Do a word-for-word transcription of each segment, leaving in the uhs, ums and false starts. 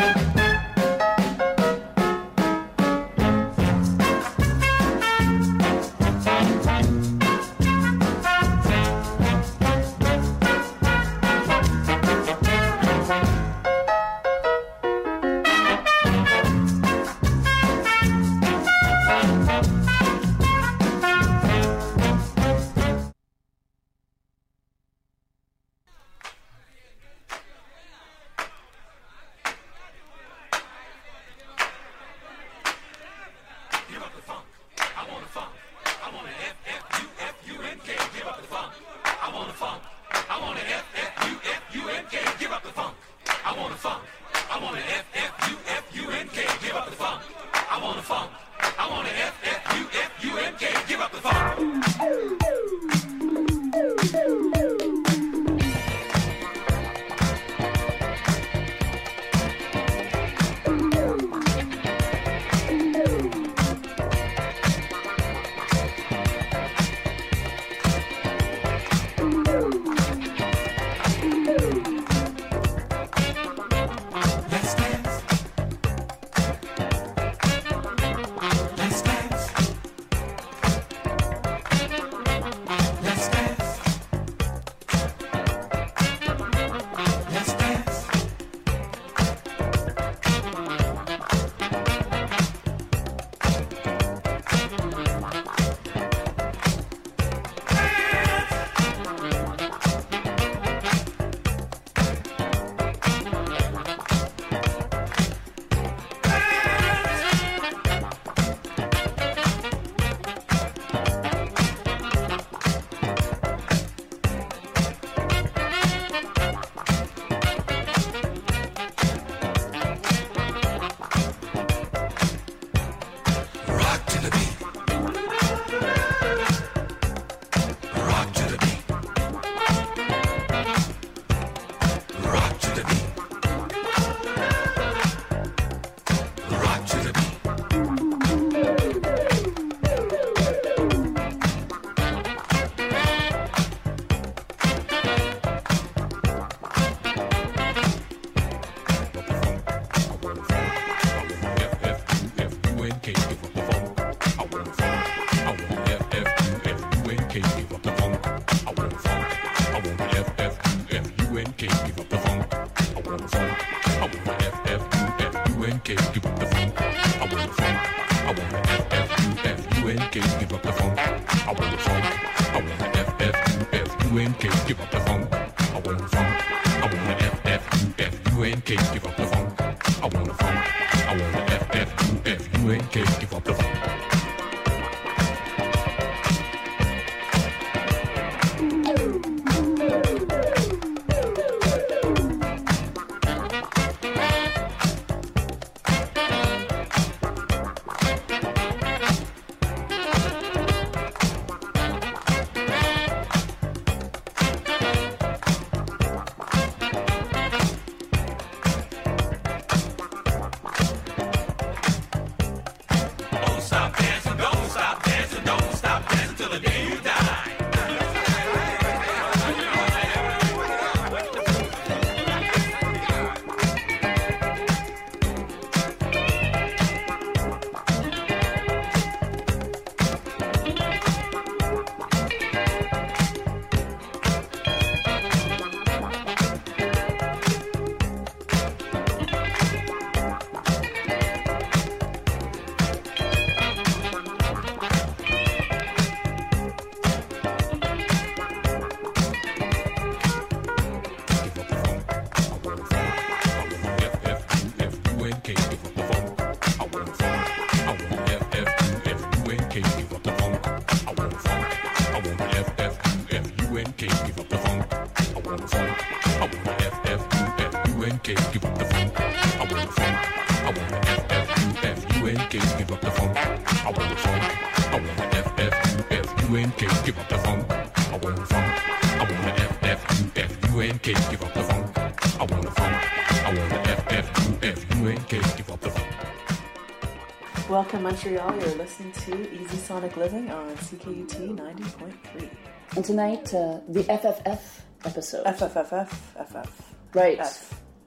Welcome, Montreal. You're listening to Easy Sonic Living on C K U T ninety point three. And tonight, uh, the F F F episode. F F F F F F. Right. F.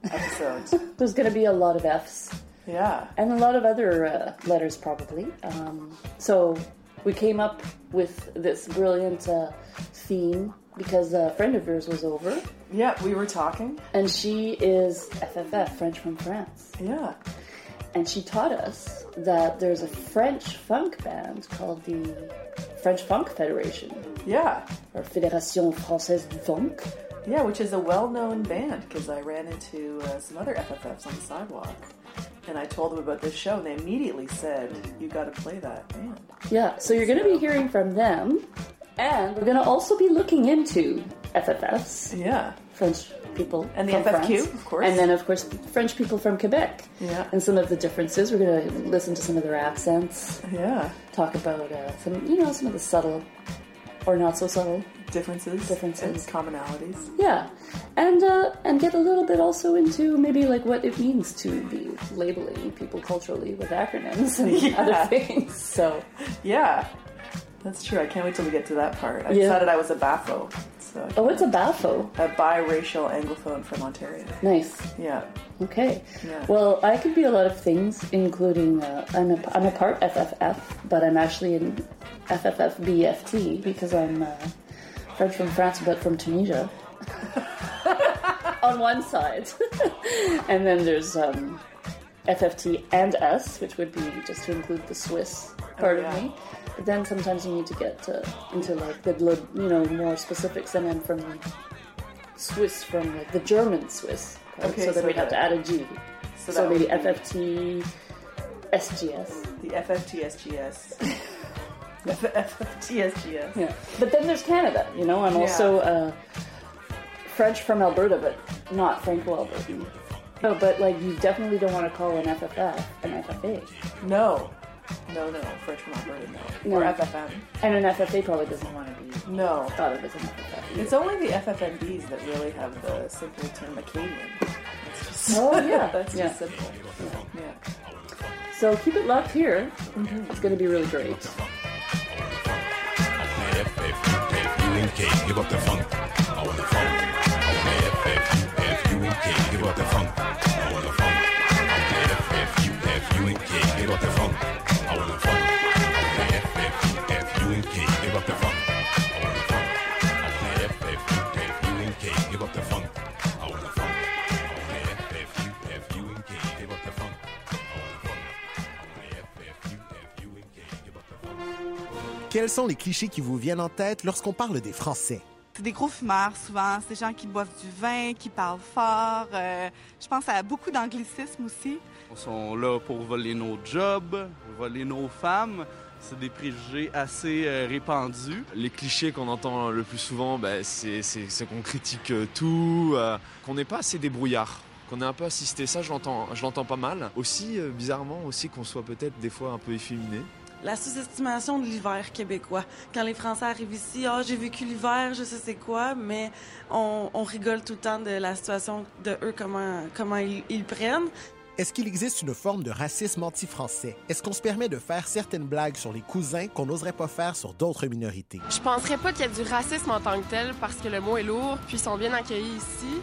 episode. There's going to be a lot of F's. Yeah. And a lot of other uh, letters, probably. Um, so we came up with this brilliant uh, theme because a friend of yours was over. Yeah, we were talking. And she is F F F, French from France. Yeah. And she taught us that there's a French funk band called the French Funk Federation. Yeah. Or Fédération Française du Funk. Yeah, which is a well-known band because I ran into uh, some other F F Fs on the sidewalk. And I told them about this show, and they immediately said, you got to play that band. Yeah, so you're going to be hearing from them. And we're going to also be looking into F F Fs. Yeah. French people and the from F F Q, France. Of course. And then, of course, French people from Quebec. Yeah. And some of the differences. We're going to listen to some of their accents. Yeah. Talk about uh, some, you know, some of the subtle or not so subtle differences, differences, and commonalities. Yeah, and uh, and get a little bit also into maybe like what it means to be labeling people culturally with acronyms and yeah. other things. So yeah, that's true. I can't wait till we get to that part. I yeah. decided I was a B A F O. So oh, what's a B A F O? A biracial anglophone from Ontario. Nice. Yeah. Okay. Yeah. Well, I could be a lot of things, including uh, I'm a I'm a part F F F, but I'm actually in F F F B F T because I'm uh, French from France, but from Tunisia. On one side, and then there's um, F F T and S, which would be just to include the Swiss part oh, yeah. of me. But then sometimes you need to get uh, into like the you know more specifics, and then from Swiss from like the German Swiss. Part, okay, so then so we'd have to add a G. So, so maybe F F T S G S. The F F T S G S. The F F T S G S. Yeah, but then there's Canada. You know, I'm yeah. also uh, French from Alberta, but not Franco-Albertan. No, but like you definitely don't want to call an F F F an F F A. No, no, no, French from Alberta, no. no. Or F F M. And an F F A probably doesn't want to be no thought of as an F F F. Either. It's only the F F M Bs that really have the simple term Acadian. That's just, oh yeah, that's yeah. just simple. Yeah. yeah. So keep it locked here. Mm-hmm. It's going to be really great. Give up the funk. I want the funk. F F F U N K. Give up the funk. I want the funk. F F U F U N K. Give up the funk. I want the funk. F F F U N K. Give up the funk. I want the funk. F F F U N K. Give up the funk. I want the funk. F F U F U N K. Give up the funk. I want the funk. F F U F U N K. Give up the funk. Quels sont les clichés qui vous viennent en tête lorsqu'on parle des Français? C'est des gros fumeurs, souvent. C'est des gens qui boivent du vin, qui parlent fort. Euh, je pense à beaucoup d'anglicisme aussi. Ils sont là pour voler nos jobs, voler nos femmes. C'est des préjugés assez euh, répandus. Les clichés qu'on entend le plus souvent, ben, c'est, c'est, c'est qu'on critique tout, euh, qu'on n'est pas assez débrouillard. Qu'on est un peu assisté. Ça, je l'entends, je l'entends pas mal. Aussi, euh, bizarrement, aussi qu'on soit peut-être des fois un peu efféminé. La sous-estimation de l'hiver québécois. Quand les Français arrivent ici, « Ah, oh, j'ai vécu l'hiver, je sais c'est quoi », mais on, on rigole tout le temps de la situation de eux, comment, comment ils, ils prennent. Est-ce qu'il existe une forme de racisme anti-français? Est-ce qu'on se permet de faire certaines blagues sur les cousins qu'on n'oserait pas faire sur d'autres minorités? Je penserais pas qu'il y a du racisme en tant que tel, parce que le mot est lourd, puis ils sont bien accueillis ici.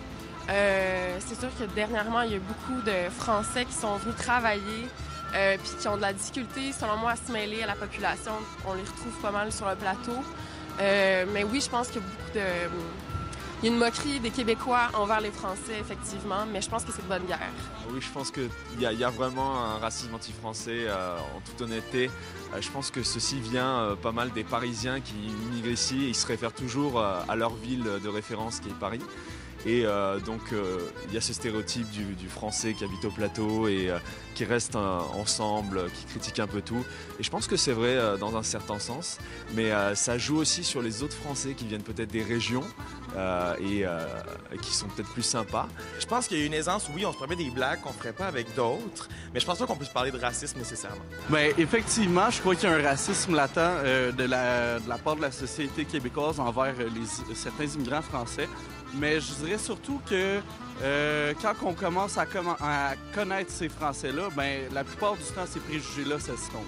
Euh, c'est sûr que dernièrement, il y a beaucoup de Français qui sont venus travailler, Euh, puis qui ont de la difficulté, selon moi, à se mêler à la population. On les retrouve pas mal sur le plateau. Euh, mais oui, je pense qu'il y a beaucoup de... Il y a une moquerie des Québécois envers les Français, effectivement, mais je pense que c'est de bonne guerre. Oui, je pense qu'il y, y a vraiment un racisme anti-français, euh, en toute honnêteté. Euh, je pense que ceci vient euh, pas mal des Parisiens qui immigrent ici et ils se réfèrent toujours euh, à leur ville de référence qui est Paris. Et euh, donc, il euh, y a ce stéréotype du, du Français qui habite au plateau et euh, qui reste euh, ensemble, qui critique un peu tout. Et je pense que c'est vrai euh, dans un certain sens, mais euh, ça joue aussi sur les autres Français qui viennent peut-être des régions euh, et euh, qui sont peut-être plus sympas. Je pense qu'il y a une aisance, oui, on se permet des blagues qu'on ne ferait pas avec d'autres, mais je pense pas qu'on puisse parler de racisme nécessairement. Bien, effectivement, je crois qu'il y a un racisme latent euh, de, la, de la part de la société québécoise envers les, certains immigrants français. Mais je dirais surtout que euh, quand on commence à, comm- à connaître ces Français-là, ben la plupart du temps, ces préjugés-là s'estompent.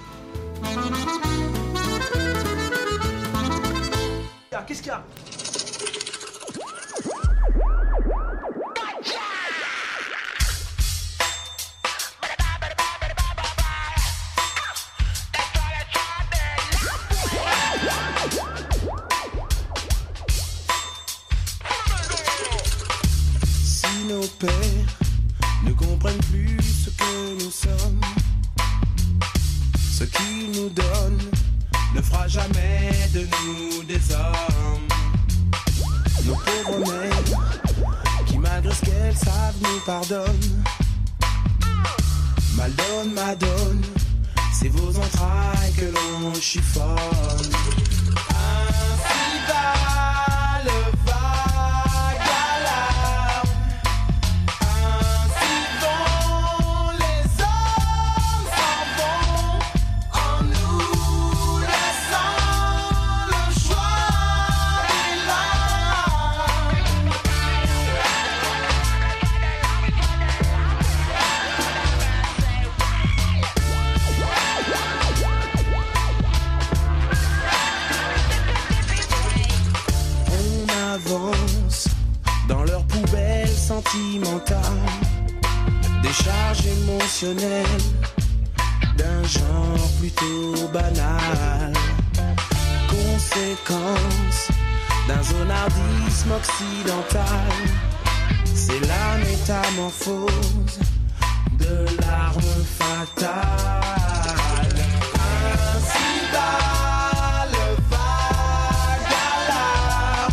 Ah, qu'est-ce qu'il y a? plus ce que nous sommes. Ce qu'il nous donne ne fera jamais de nous des hommes. Nos pauvres mères, qui malgré ce qu'elles savent nous pardonnent. Maldonne, Madone, c'est vos entrailles que l'on chiffonne. Ainsi va le vague alarme. Ainsi vont les hommes s'en vont, en nous laissant le choix des larmes. On avance dans leur poubelle sentimentale, des charges émotionnelles d'un genre plutôt banal. Conséquence d'un zonardisme occidental, c'est la métamorphose de l'arme fatale. Ainsi va le vague alarme.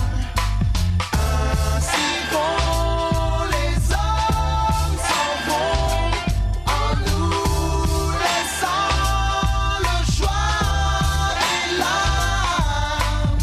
Ainsi vont les hommes s'en vont, en nous laissant le choix des larmes.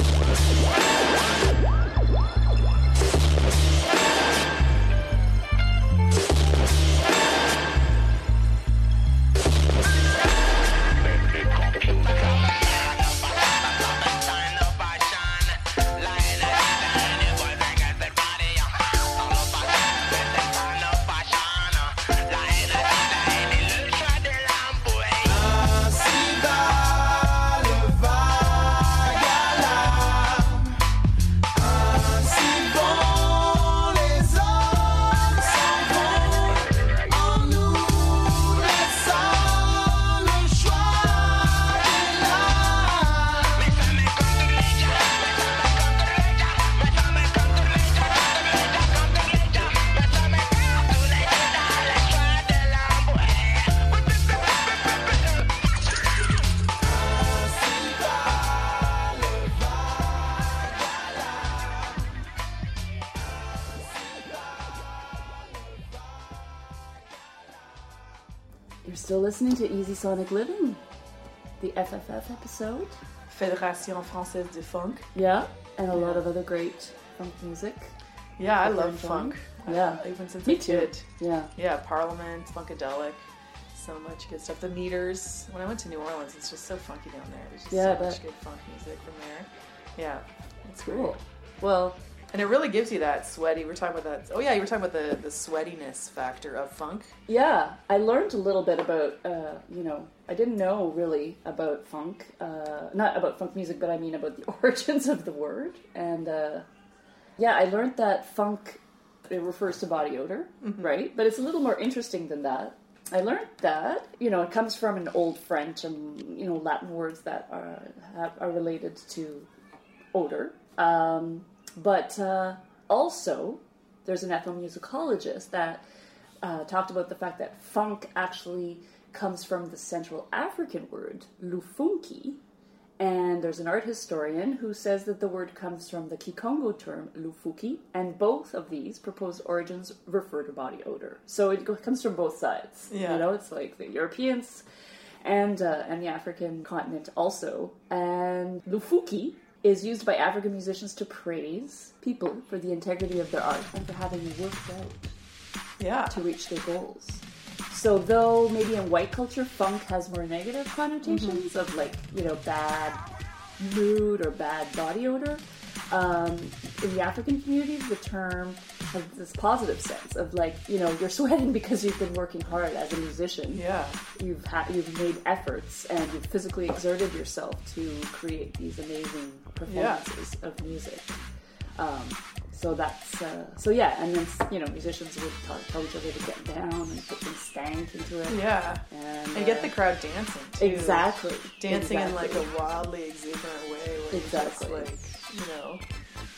Ainsi va le vague alarme. Ainsi vont les hommes s'en vont, en nous laissant le choix des larmes. You're still listening to Easy Sonic Living, the F F F episode. Fédération Française de Funk. Yeah, and a lot of other great funk music. Yeah, I that we're love enjoying. funk. Yeah. I- even since Me a too. kid. Yeah. Yeah, Parliament, Funkadelic, so much good stuff. The Meters. When I went to New Orleans, it's just so funky down there. There's just Yeah, I so much bet. good funk music from there. Yeah, it's Cool. great. Well, And it really gives you that sweaty. We're talking about that. Oh yeah, you were talking about the the sweatiness factor of funk. yeah, I learned a little bit about, uh, you know, I didn't know really about funk. Uh, not about funk music, but I mean about the origins of the word. And uh, yeah, I learned that funk, it refers to body odor, right? But it's a little more interesting than that. I learned that, you know, it comes from an old French and, you know, Latin words that are, have, are related to odor. Um, but uh, also, there's an ethnomusicologist that uh, talked about the fact that funk actually comes from the Central African word, lufunki. And there's an art historian who says that the word comes from the Kikongo term lufuki, and both of these proposed origins refer to body odor. So it go- comes from both sides. Yeah. You know, it's like the Europeans and uh, and the African continent also. And lufuki is used by African musicians to praise people for the integrity of their art and for having worked out Yeah. to reach their goals. So though maybe in white culture funk has more negative connotations of like, you know, bad mood or bad body odor, um, in the African communities the term has this positive sense of like, you know, you're sweating because you've been working hard as a musician. Yeah. You've had you've made efforts and you've physically exerted yourself to create these amazing performances of music. Um, so that's uh, so yeah, and then you know musicians would tell, tell each other to get down and put some stank into it. Yeah. and, And get uh, the crowd dancing too. Exactly. Dancing exactly. in like a wildly exuberant way where Exactly. it's just like, you know.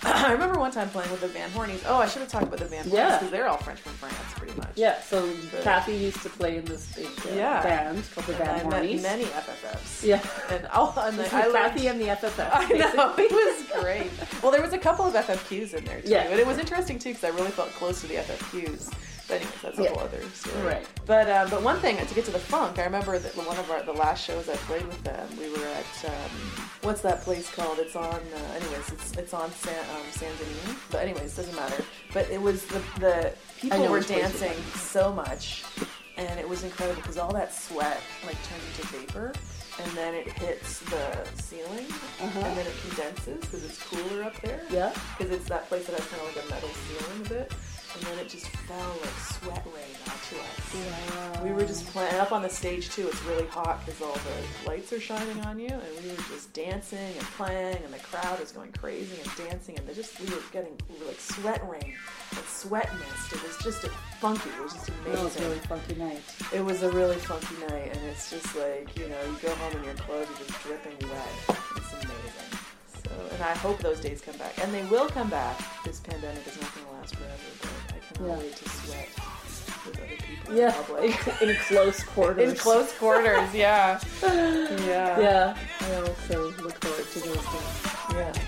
I remember one time playing with the Van Hornies. Oh, I should have talked about the Van Hornies because Yeah. they're all French from France, pretty much. Yeah, so But- Kathy used to play in this big uh, Yeah. band called the And Van I met Hornies. many F F Fs. Yeah. And oh, and This then I was learned- Kathy and the F F F. I know, it was great. Well, there was a couple of F F Qs in there too, Yeah. and it was interesting too because I really felt close to the F F Qs. But anyways, that's a Yeah. whole other story. Right. But um, but one thing to get to the funk, I remember that one of our the last shows I played with them, we were at um, what's that place called? It's on uh, anyways, it's it's on San um, San Denis. But anyways, doesn't matter. But it was the the people know were which place you're dancing talking so much, and it was incredible because all that sweat like turned into vapor. And then it hits the ceiling, Uh-huh. and then it condenses because it's cooler up there. Yeah. Because it's that place that has kind of like a metal ceiling a bit. And then it just fell like sweat rain onto us. Wow. We were just playing, and up on the stage too, it's really hot because all the lights are shining on you. And we were just dancing and playing, and the crowd was going crazy and dancing. And they just, we were getting like sweat rain and sweat mist. It was just a funky, it was just amazing. That was a really funky night. It was a really funky night, and it's just like, you know, you go home and your clothes are just dripping wet. It's amazing. So, and I hope those days come back. And they will come back. This pandemic is not going to last forever, but I cannot Yeah. wait to sweat with other people Yeah. in public. In close quarters. In close quarters, yeah. Yeah. Yeah. I also look forward to those days. Yeah.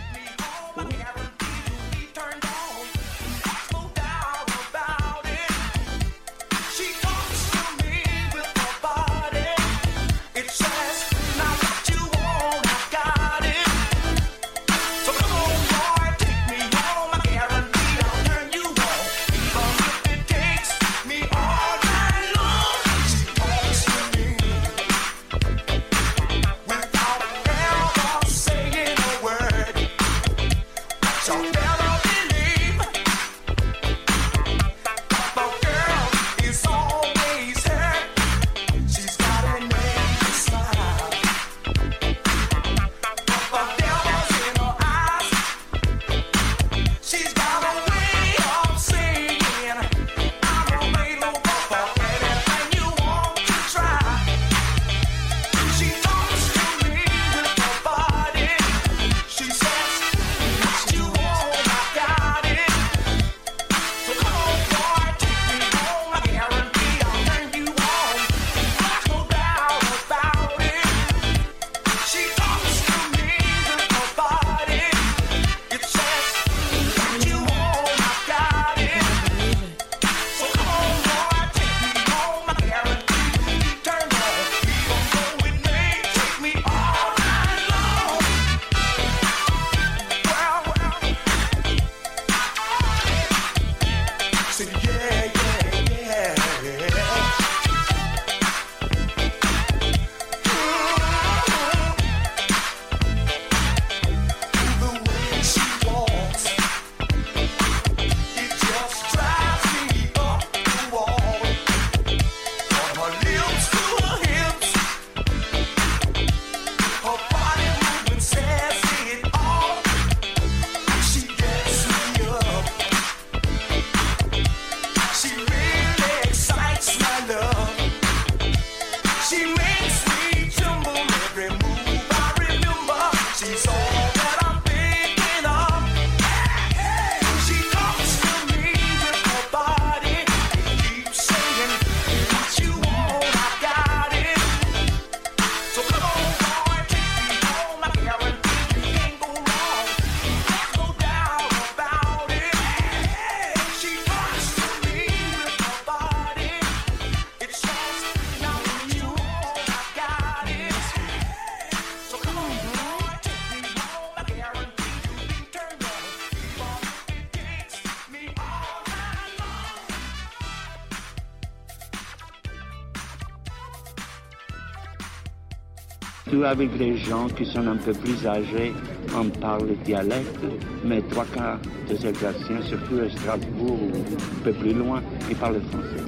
Surtout avec les gens qui sont un peu plus âgés, on parle dialecte, mais trois quarts des Alsaciens, surtout à Strasbourg ou un peu plus loin, ils parlent français.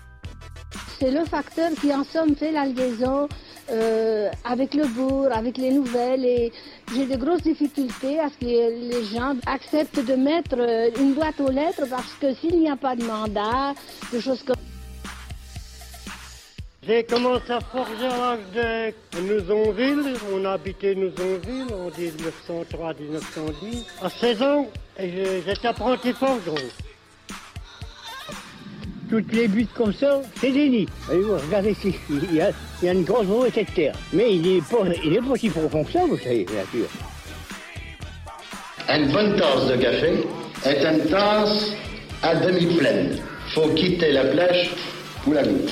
C'est le facteur qui en somme fait la liaison euh, avec le bourg, avec les nouvelles, et j'ai de grosses difficultés à ce que les gens acceptent de mettre une boîte aux lettres, parce que s'il n'y a pas de mandat, de choses comme J'ai commencé à forger à l'âge de Nouzonville. On a habité Nouzonville en dix-neuf cent trois à dix-neuf cent dix. À seize ans, j'étais apprenti forgeron. Toutes les buttes comme ça, c'est des nids. Regardez ici, il y a, il y a une grosse variété de terre. Mais il n'est pas, il est pas si profond que ça, vous savez, bien sûr. Une bonne tasse de café est une tasse à demi pleine. Faut quitter la plage pour la goutte.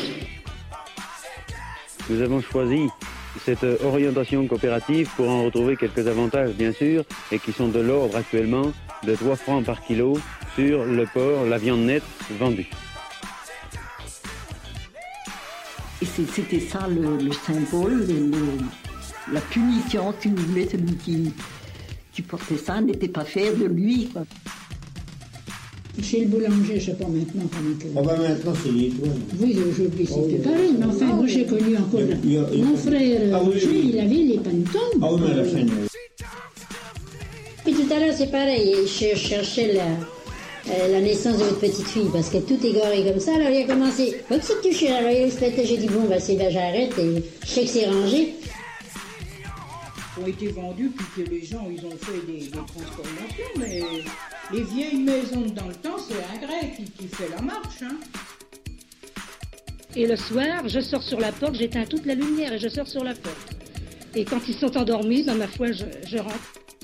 Nous avons choisi cette orientation coopérative pour en retrouver quelques avantages, bien sûr, et qui sont de l'ordre actuellement de trois francs par kilo sur le porc, la viande nette vendue. Et c'était ça le, le symbole, le, le, la punition, si vous voulez, celui qui, qui portait ça n'était pas fier de lui, quoi. Chez le boulanger, je sais pas maintenant comment que... Oh ben maintenant c'est l'étoile. Oui, aujourd'hui c'est plus pareil, mais enfin, moi j'ai connu encore... Il y a, il y a, mon frère ah, oui, Roger, oui. Il avait les pantons. Ah oui, à la fin. Puis tout à l'heure c'est pareil, je cherchais la, euh, la naissance de votre petite fille, parce que tout est goré comme ça, alors il a commencé... Comme si tu touchais la royauté, j'ai dit bon, bah c'est ben j'arrête, et je sais que c'est rangé. Ont été vendus, puis que les gens, ils ont fait des, des transformations, mais les vieilles maisons dans le temps, c'est un grec qui, qui fait la marche, hein. Et le soir, je sors sur la porte, j'éteins toute la lumière et je sors sur la porte. Et quand ils sont endormis, ben, ma foi, je, je rentre.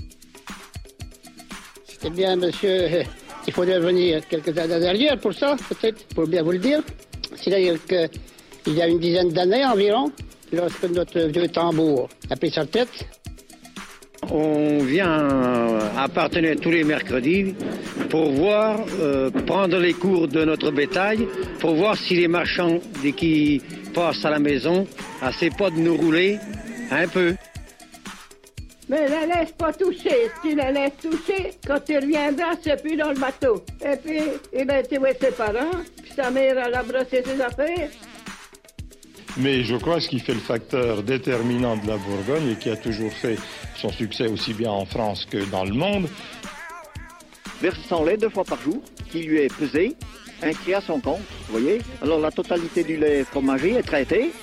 Eh bien, monsieur, il faudrait venir quelques années derrière pour ça, peut-être, pour bien vous le dire. C'est-à-dire qu'il y a une dizaine d'années environ, lorsque notre vieux tambour a pris sa tête. On vient à Parthenay tous les mercredis pour voir, euh, prendre les cours de notre bétail, pour voir si les marchands qui passent à la maison essaient pas de nous rouler un peu. Mais la laisse pas toucher. Si tu la laisses toucher, quand tu reviendras, c'est plus dans le bateau. Et puis, eh ben, tu vois ses parents, puis sa mère, elle a brossé ses affaires. Mais je crois que ce qui fait le facteur déterminant de la Bourgogne et qui a toujours fait son succès aussi bien en France que dans le monde. Verse son lait deux fois par jour, qui lui est pesé, inscrit à son compte, vous voyez. Alors la totalité du lait fromager est traitée.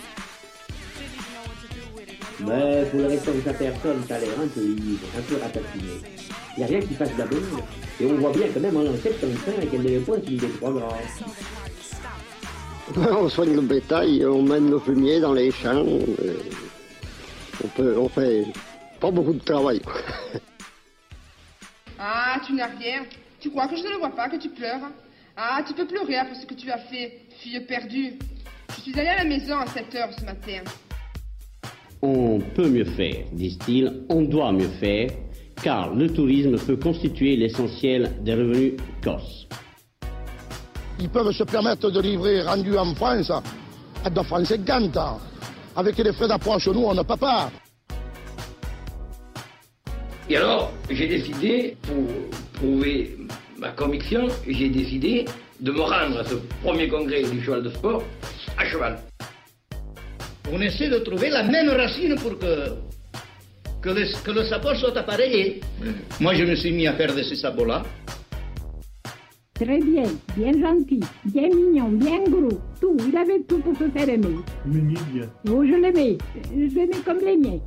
Mais pour le restant de sa personne, ça a l'air un peu, un peu ratatiné. Il n'y a rien qui fasse d'abord. Et on voit bien quand même en l'an soixante-quinze qu'elle n'avait point qu'il est trop grand. On soigne le bétail, on mène nos fumiers dans les champs. On, peut, on fait pas beaucoup de travail. Ah, tu n'as rien. Tu crois que je ne le vois pas, que tu pleures? Ah, tu peux pleurer après ce que tu as fait, fille perdue. Je suis allée à la maison à sept heures ce matin. On peut mieux faire, disent-ils, on doit mieux faire, car le tourisme peut constituer l'essentiel des revenus corses. Ils peuvent se permettre de livrer rendu en France à deux francs cinquante. Avec les frais d'approche, nous, on n'a pas part. Et alors, j'ai décidé, pour prouver ma conviction, j'ai décidé de me rendre à ce premier congrès du cheval de sport à cheval. On essaie de trouver la même racine pour que, que, le, que le sabot soit appareillé. Mmh. Moi, je me suis mis à faire de ces sabots-là. Très bien, bien gentil, bien mignon, bien gros, tout. Il avait tout pour se faire aimer. Mignon bien. Oh, je l'aimais. Je l'aimais comme les miens.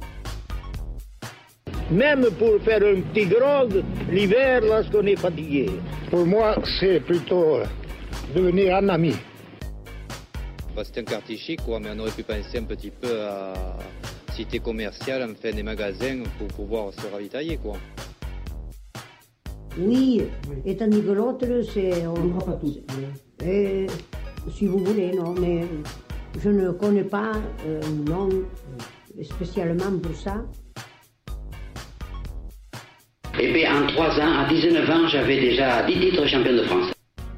Même pour faire un petit grog, l'hiver, lorsqu'on est fatigué. Pour moi, c'est plutôt devenir un ami. Bah, c'est un quartier chic, quoi, mais on aurait pu penser un petit peu à cité commerciale, enfin des magasins pour pouvoir se ravitailler, quoi. Oui, étant Nicolotte, c'est... On ne pas tout. Et, si vous voulez, non, mais je ne connais pas euh, non spécialement pour ça. Eh bien, en trois ans, à dix-neuf ans, j'avais déjà dix titres champion de France.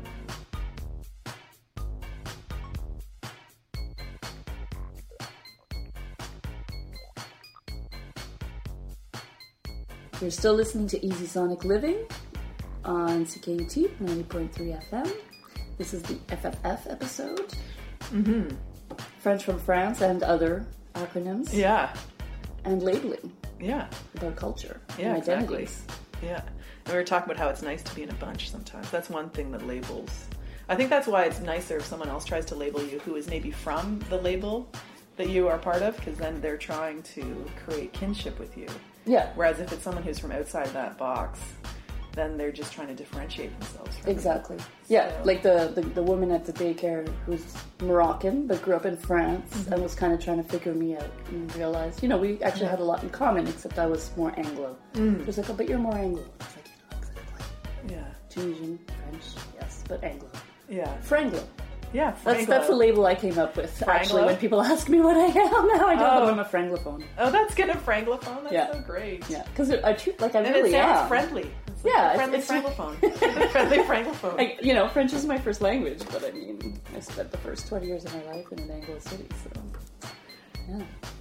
You're still listening to Easy Sonic Living on C K U T ninety point three F M. This is the F F F episode. Mm-hmm. French from France and other acronyms. Yeah. And labeling. Yeah. About culture. Yeah, and exactly. identities. Yeah. And we were talking about how it's nice to be in a bunch sometimes. That's one thing that labels I think that's why it's nicer if someone else tries to label you who is maybe from the label that you are part of, because then they're trying to create kinship with you. Yeah. Whereas if it's someone who's from outside that box, then they're just trying to differentiate themselves from Exactly. you. Yeah, So- like the, the, the woman at the daycare who's Moroccan but grew up in France Mm-hmm. and was kind of trying to figure me out and realized, you know, we actually had a lot in common, except I was more Anglo. Mm. She was like, oh, but you're more Anglo. I was like, Yeah. Tunisian, French, yes, but Anglo. Yeah. Franglo. Yeah, That's Franglo. that's the label I came up with. Actually, Franglo? when people ask me what I am now, I tell Oh. them I'm a Franglophone. Oh, that's good. A Franglophone? That's Yeah. so great. Yeah, because I treat like I And really it sounds am. friendly. It's like Yeah, a friendly it's- Franglophone. A friendly Franglophone. I, you know, French is my first language, but I mean, I spent the first twenty years of my life in an Anglo city, so yeah.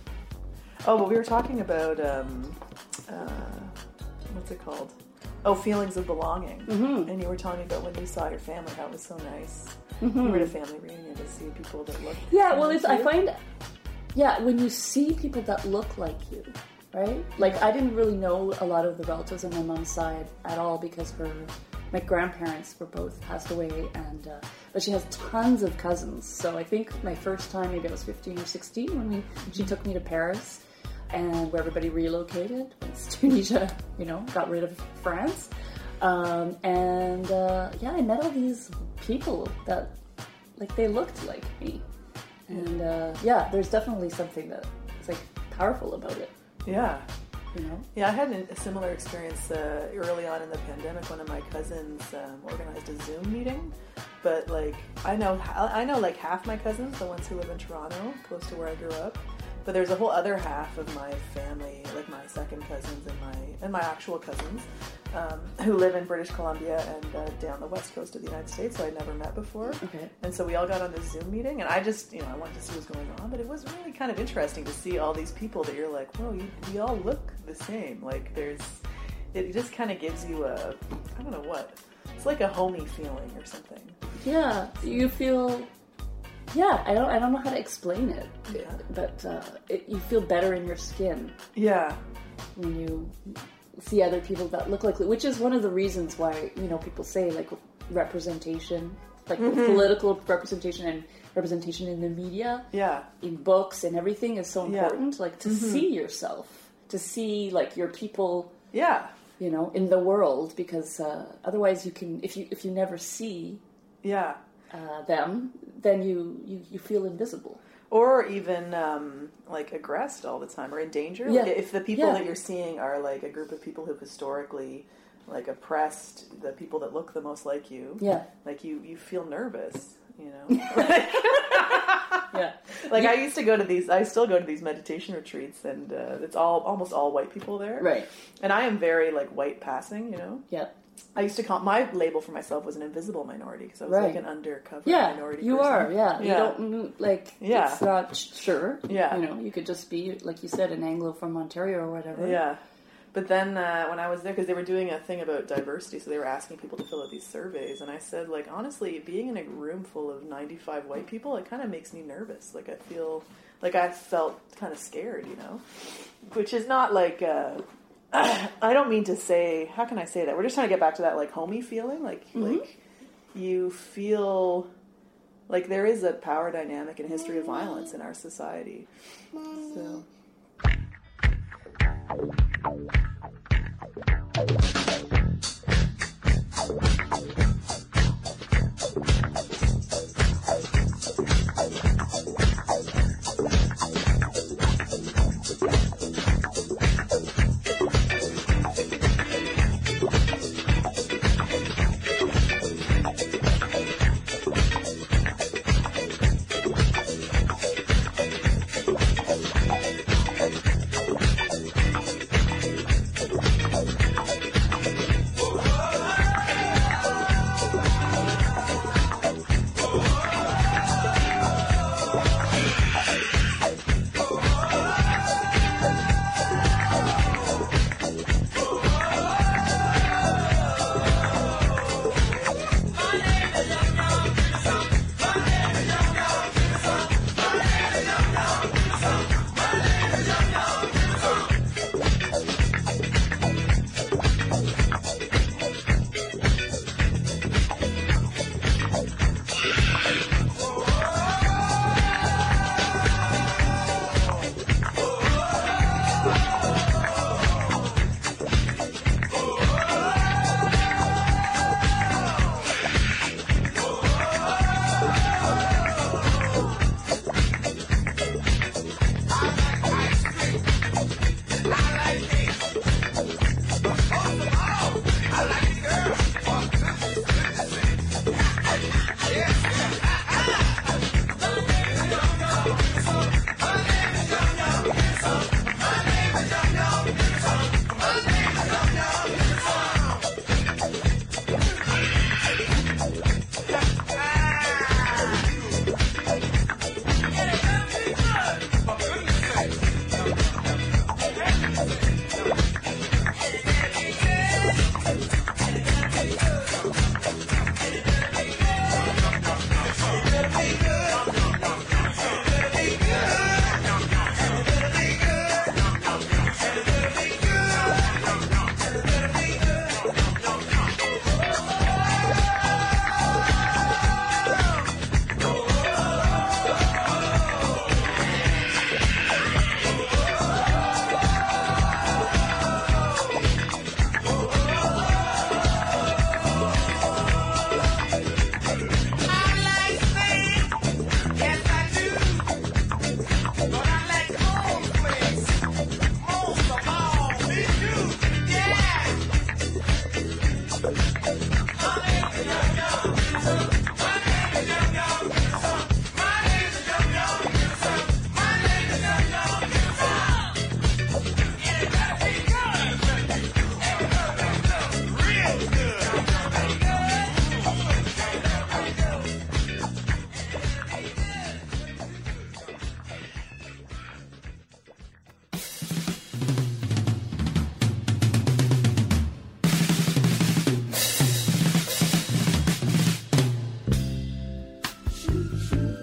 Oh, but we were talking about, um, uh, what's it called? Oh, feelings of belonging. Mm-hmm. And you were telling me about when you saw your family, how it was so nice. Mhm. You were at a family reunion to see people that look Yeah, well, like it's, I you. find, yeah, when you see people that look like you, right? Like, I didn't really know a lot of the relatives on my mom's side at all because her, my grandparents were both passed away, and uh, but she has tons of cousins. So I think my first time, maybe I was fifteen or sixteen when we she took me to Paris, and where everybody relocated once Tunisia, you know, got rid of France. Um, and uh, yeah, I met all these people that, like, they looked like me. And uh, yeah, there's definitely something that it's like powerful about it. Yeah. You know? Yeah, I had an- a similar experience uh, early on in the pandemic. One of my cousins um, organized a Zoom meeting, but like I know, I know like half my cousins, the ones who live in Toronto, close to where I grew up. But there's a whole other half of my family, like my second cousins and my and my actual cousins, um, who live in British Columbia and uh, down the west coast of the United States, who I'd never met before. Okay. And so we all got on this Zoom meeting, and I just, you know, I wanted to see what's going on, but it was really kind of interesting to see all these people that you're like, whoa, you, we all look the same. Like, there's, it just kind of gives you a, I don't know what, it's like a homey feeling or something. Yeah, you feel. Yeah, I don't. I don't know how to explain it, Yeah. but uh, it, you feel better in your skin. Yeah. When you see other people that look like, which is one of the reasons why, you know, people say like representation, like Mhm. political representation and representation in the media, Yeah. in books and everything is so Yeah. important. Like to Mhm. see yourself, to see like your people. Yeah. You know, in the world, because uh, otherwise you can, if you if you never see. Yeah. Uh, them, then you, you, you feel invisible. Or even um, like aggressed all the time or in danger. Yeah. Like if the people Yeah. that you're seeing are like a group of people who've historically like oppressed the people that look the most like you. Yeah. Like you, you feel nervous, you know? Yeah. Like I used to go to these, I still go to these meditation retreats and uh, it's all, almost all white people there. Right. And I am very like white passing, you know? Yeah. I used to call, my label for myself was an invisible minority because I was Right. like an undercover Yeah, minority you person. are. Yeah. Yeah. You don't mm, like. Yeah. It's not sh- sure. Yeah. You know, you could just be like you said, an Anglo from Ontario or whatever. Yeah. But then uh, when I was there, because they were doing a thing about diversity, so they were asking people to fill out these surveys, and I said, like, honestly, being in a room full of ninety-five white people, it kind of makes me nervous. Like, I feel, like, I felt kind of scared, you know? Which is not, like, uh, I don't mean to say, how can I say that? We're just trying to get back to that, like, homey feeling. Like, Mm-hmm. like you feel like there is a power dynamic and history of violence in our society. So...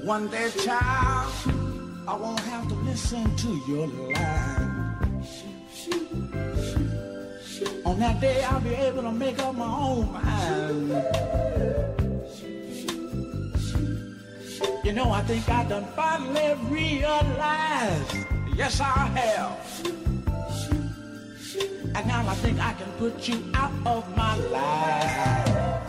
One day, child, I won't have to listen to your lies. On that day, I'll be able to make up my own mind. You know, I think I done finally realized, yes, I have. And now I think I can put you out of my life.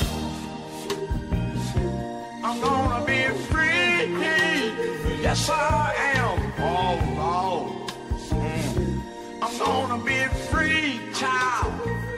I'm gonna be free, yes, I am. Oh, Lord. Mm. I'm gonna be free, child.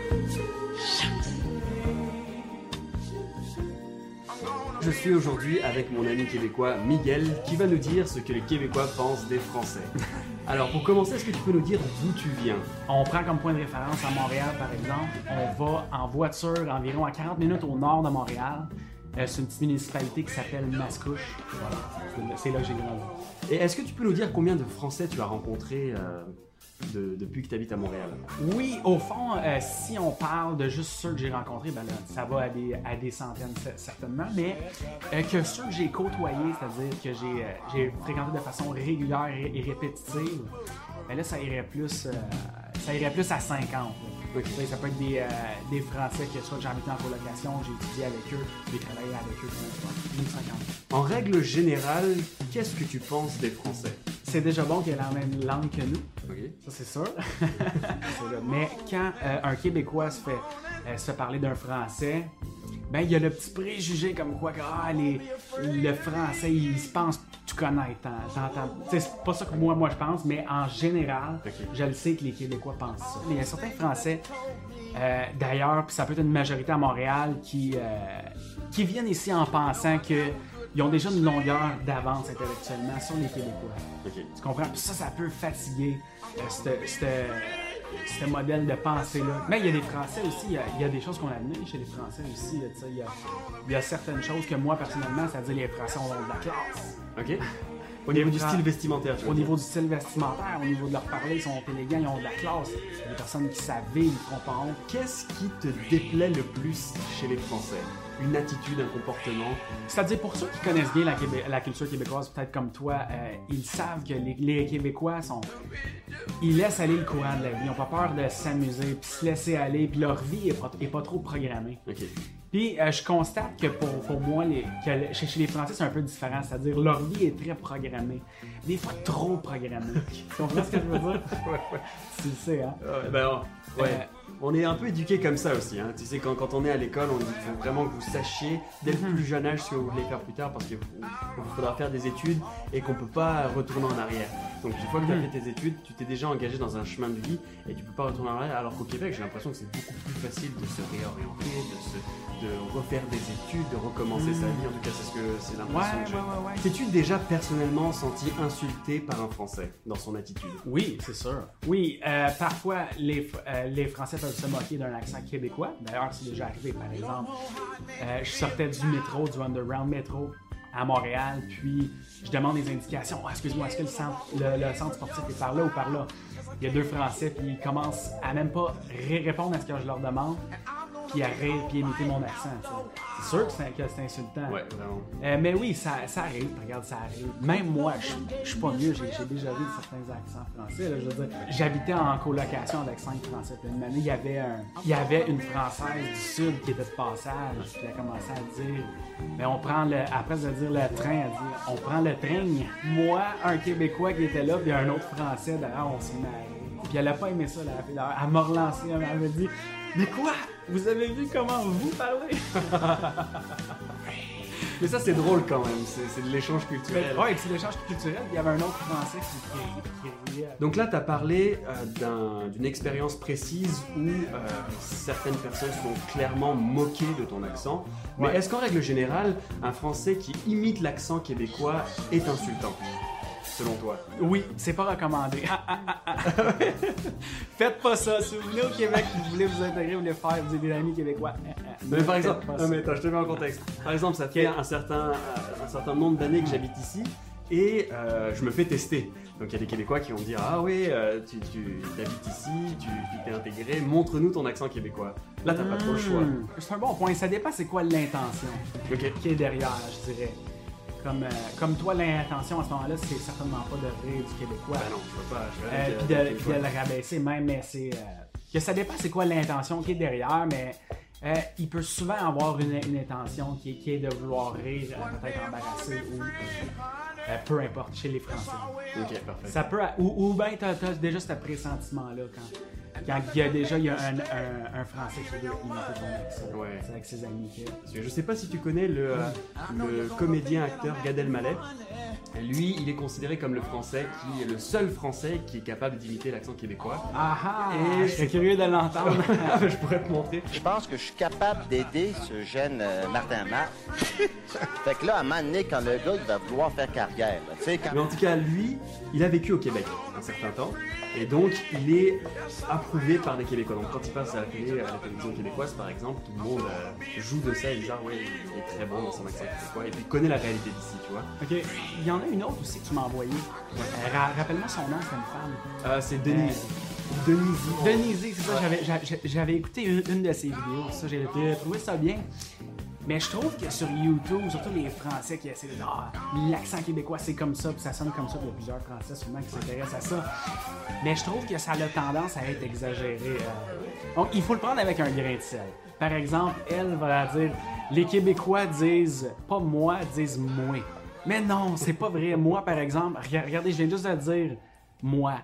Je suis aujourd'hui avec mon ami québécois Miguel qui va nous dire ce que les Québécois pensent des Français. Alors pour commencer, est-ce que tu peux nous dire d'où tu viens? On prend comme point de référence à Montréal par exemple. On va en voiture environ à quarante minutes au nord de Montréal. Euh, c'est une petite municipalité qui s'appelle Mascouche. Voilà, c'est là que j'ai grandi. Et est-ce que tu peux nous dire combien de Français tu as rencontrés euh, de, depuis que tu habites à Montréal? Oui, au fond, euh, si on parle de juste ceux que j'ai rencontrés, ben là, ça va à des, à des centaines certainement, mais euh, que ceux que j'ai côtoyés, c'est-à-dire que j'ai, euh, j'ai fréquenté de façon régulière et, et répétitive, ben là, ça irait plus, euh, ça irait plus à cinquante. Okay. Ça peut être des, euh, des Français que soit que j'ai habité en colocation, j'ai étudié avec eux, j'ai travaillé avec eux, peu cinquante. En règle générale, qu'est-ce que tu penses des Français? C'est déjà bon qu'il ait la même langue que nous, okay. Ça c'est sûr. Mais quand euh, un Québécois se fait, euh, se fait parler d'un Français, ben il y a le petit préjugé comme quoi que ah, les, le Français, il se pense tout connaître. C'est pas ça que moi, moi je pense, mais en général, okay. Je le sais que les Québécois pensent ça. Il y a certains Français, euh, d'ailleurs, puis ça peut être une majorité à Montréal, qui, euh, qui viennent ici en pensant que ils ont déjà une longueur d'avance intellectuellement sur les Québécois. Okay. Tu comprends? Puis ça, ça peut fatiguer euh, ce modèle de pensée-là. Mais il y a des Français aussi, il y a, il y a des choses qu'on admire chez les Français aussi. Là, il, y a, il y a certaines choses que moi, personnellement, c'est-à-dire les Français ont de la classe. OK. Au niveau du style vestimentaire, tu Au niveau du style vestimentaire, au niveau de leur parler, ils sont élégants, ils ont de la classe. Il y a des personnes qui savent vivre, ils font pas honte. Qu'est-ce qui te déplaît le plus chez les Français? Une attitude, un comportement? C'est-à-dire, pour ceux qui connaissent bien la, Québé- la culture québécoise, peut-être comme toi, euh, ils savent que les, les Québécois sont... Ils laissent aller le courant de la vie. Ils n'ont pas peur de s'amuser, puis se laisser aller, puis leur vie n'est pas, est pas trop programmée. Okay. Puis euh, je constate que pour, pour moi, les, que chez, chez les Français, c'est un peu différent. C'est-à-dire, leur vie est très programmée. Des fois, trop programmée. Tu comprends ce que je veux dire? Ouais, ouais. Tu le sais, hein? Euh, ben, ouais. Euh, on est un peu éduqués comme ça aussi. Hein. Tu sais, quand, quand on est à l'école, on dit qu'il faut vraiment que vous sachiez dès le plus jeune âge ce que vous voulez faire plus tard parce qu'il faudra faire des études et qu'on ne peut pas retourner en arrière. Donc, une fois que tu as fait tes études, tu t'es déjà engagé dans un chemin de vie et tu ne peux pas retourner en arrière. Alors qu'au Québec, j'ai l'impression que c'est beaucoup plus facile de se réorienter, de, se, de refaire des études, de recommencer mmh. sa vie. En tout cas, c'est ce que c'est l'impression ouais, que j'ai. Ouais, ouais, ouais. T'es-tu déjà personnellement senti insulté par un Français dans son attitude? Oui, c'est sûr. Oui, euh, parfois, les, euh, les Français peuvent se moquer d'un accent québécois. D'ailleurs, c'est déjà arrivé, par exemple. Euh, je sortais du métro, du Underground Metro à Montréal, puis je demande des indications. Oh, excuse-moi, est-ce que le centre, le, le centre sportif est par là ou par là? Il y a deux Français, puis ils commencent à même pas ré- répondre à ce que je leur demande, puis à rire, puis imiter mon accent. T'sais. C'est sûr que c'est, que c'est insultant. Ouais, vraiment. Euh, mais oui, ça, ça arrive, regarde, ça arrive. Même moi, je, je suis pas mieux, j'ai, j'ai déjà vu certains accents français. Là, je veux dire, j'habitais en colocation avec cinq Français. Puis une année, il y avait un, il y avait une Française du Sud qui était de passage, puis elle a commencé à dire, mais on prend le, après de dire le train, elle dit, on prend le train. Moi, un Québécois qui était là, puis un autre Français, d'ailleurs, on s'est marré. Puis elle a pas aimé ça, la fille. Elle m'a relancé, elle m'a dit, mais quoi? Vous avez vu comment vous parlez? Mais ça, c'est drôle quand même, c'est, c'est de l'échange culturel. Oui, c'est de l'échange culturel. Il y avait un autre Français qui, qui, qui riait. Donc là, tu as parlé euh, d'un, d'une expérience précise où euh, certaines personnes sont clairement moquées de ton accent. Mais ouais. Est-ce qu'en règle générale, un Français qui imite l'accent québécois est insultant? Selon toi? Oui, c'est pas recommandé. Ah, ah, ah, ah. Faites pas ça. Si vous venez au Québec, vous voulez vous intégrer, vous voulez faire, vous avez des amis québécois. Ah, ah. Mais par exemple, non, mais attends, je te mets en contexte. Par exemple, ça fait un certain, un certain nombre d'années que j'habite ici et euh, je me fais tester. Donc il y a des Québécois qui vont me dire ah oui, euh, tu, tu habites ici, tu, tu t'es intégré, montre-nous ton accent québécois. Là, t'as mmh, pas trop le choix. C'est un bon point. Ça dépend c'est quoi l'intention okay. qui est derrière, je dirais. Comme, euh, comme toi, l'intention à ce moment-là, c'est certainement pas de rire du Québécois. Ben non, je veux pas. Je veux euh, avec, puis de, avec puis de le rabaisser même, mais c'est... Euh, que ça dépend c'est quoi l'intention qui est derrière, mais euh, il peut souvent avoir une, une intention qui est, qui est de vouloir rire, euh, peut-être embarrasser ou... Euh, peu importe, chez les Français. Ok, parfait. Ça peut... Ou, ou bien t'as, t'as déjà ce pressentiment-là quand... Quand il y a déjà il y a un, un, un Français qui veut imiter ton accent ouais. avec ses amis. Parce que je sais pas si tu connais le, euh, le comédien-acteur Gad Elmaleh. Lui, il est considéré comme le Français, qui est le seul Français qui est capable d'imiter l'accent québécois. Ah ah! Et je serais curieux de l'entendre. Je pourrais te montrer. Je pense que je suis capable d'aider ce jeune euh, Martin Matt. Fait que là, à un moment donné, quand le gars, il va vouloir faire carrière. Là, quand... Mais en tout cas, lui, il a vécu au Québec un certain temps. Et donc, il est approuvé par des Québécois. Donc, quand il passe à la télé, à la télévision québécoise, par exemple, tout le monde euh, joue de ça et dit, ah ouais, il est très bon dans son accent québécois. Et puis, il connaît la réalité d'ici, tu vois. Ok. Il y en a une autre aussi que tu m'as envoyée. Euh, ra- rappelle-moi son nom, c'est une femme. Euh, c'est Denise. Euh... Denise. Denise, c'est ça. J'avais, j'avais, j'avais écouté une, une de ses vidéos. Ça, j'ai trouvé ça bien. Mais je trouve que sur YouTube, surtout les Français qui essaient de dire ah, l'accent québécois c'est comme ça, puis ça sonne comme ça, il y a plusieurs Français sûrement qui s'intéressent à ça. Mais je trouve que ça a tendance à être exagéré. Euh... Donc il faut le prendre avec un grain de sel. Par exemple, elle va dire les Québécois disent pas moi, disent moi. Mais non, c'est pas vrai. Moi, par exemple, regardez, je viens juste de dire moi.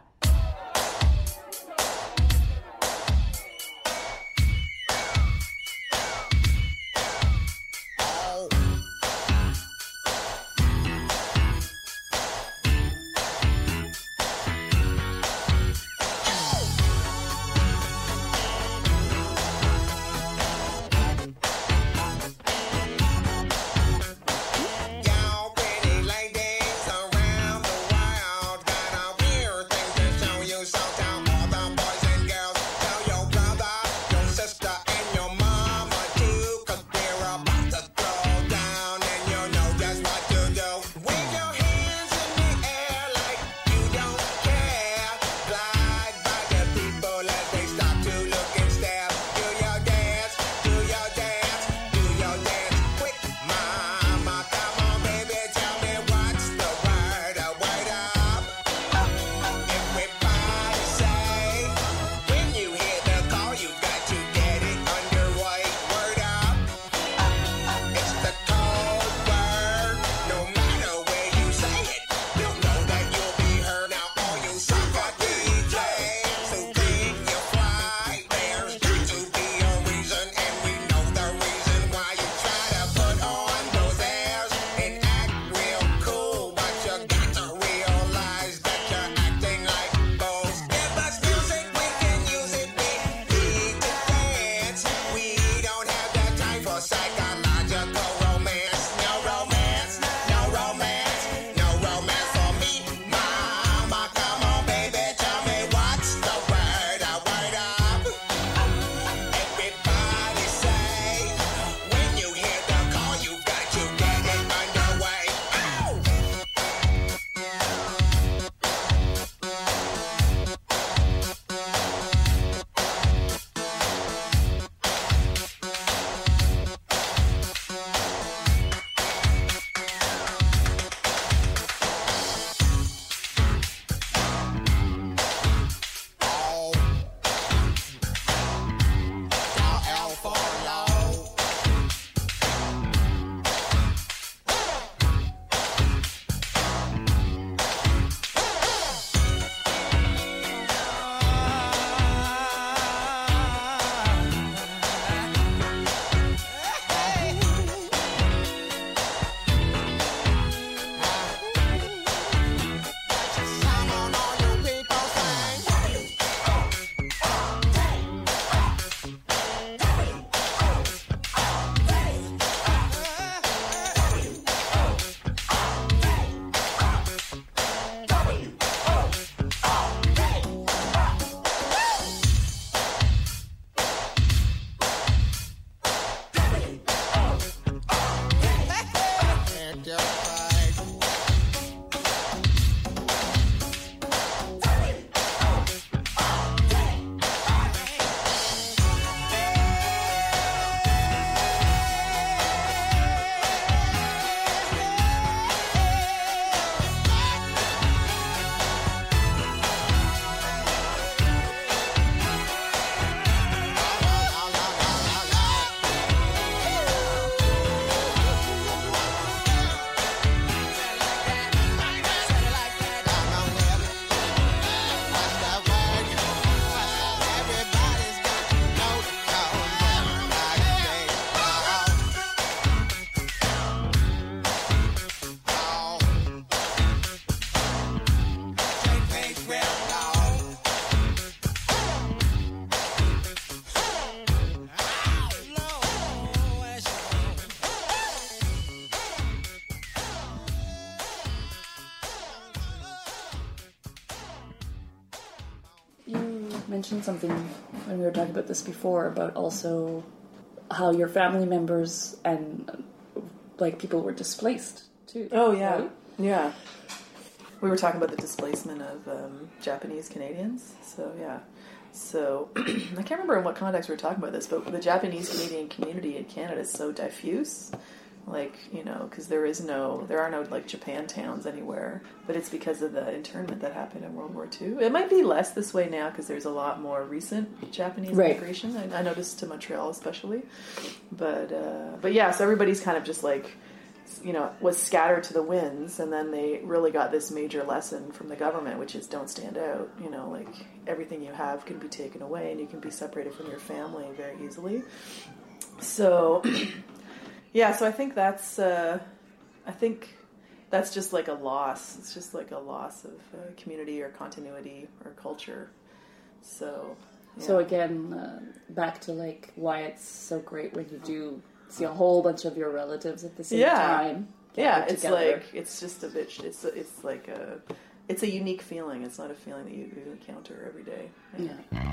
mentioned something when we were talking about this before about also how your family members and like people were displaced too. Oh yeah, right? yeah. We were talking about the displacement of um, Japanese Canadians. So yeah. So I can't remember in what context we were talking about this, but the Japanese Canadian community in Canada is so diffuse. Like, you know, because there is no, there are no, like, Japan towns anywhere, but it's because of the internment that happened in World War Two. It might be less this way now because there's a lot more recent Japanese right. immigration. I, I noticed to Montreal especially. But, uh, but yeah, so everybody's kind of just, like, you know, was scattered to the winds, and then they really got this major lesson from the government, which is don't stand out. You know, like, everything you have can be taken away, and you can be separated from your family very easily. So... Yeah, so I think that's, uh, I think that's just like a loss. It's just like a loss of uh, community or continuity or culture. So, yeah. So again, uh, back to like why it's so great when you do see a whole bunch of your relatives at the same yeah. time. Yeah, it's together. like, it's just a bit, it's, it's like a, it's a unique feeling. It's not a feeling that you, you encounter every day. Yeah.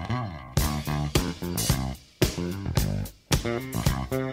yeah.